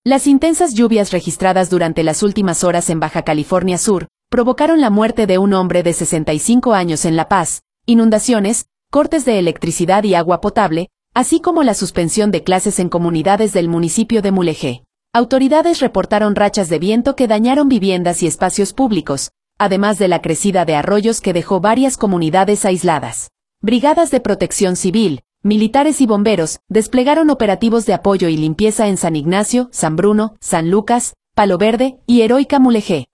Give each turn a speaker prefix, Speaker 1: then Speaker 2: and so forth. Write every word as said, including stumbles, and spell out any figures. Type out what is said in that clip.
Speaker 1: Las intensas lluvias registradas durante las últimas horas en Baja California Sur provocaron la muerte de un hombre de sesenta y cinco años en La Paz, inundaciones, cortes de electricidad y agua potable, así como la suspensión de clases en comunidades del municipio de Mulegé. Autoridades reportaron rachas de viento que dañaron viviendas y espacios públicos, además de la crecida de arroyos que dejó varias comunidades aisladas. Brigadas de protección civil, militares y bomberos desplegaron operativos de apoyo y limpieza en San Ignacio, San Bruno, San Lucas, Palo Verde y Heroica Mulegé.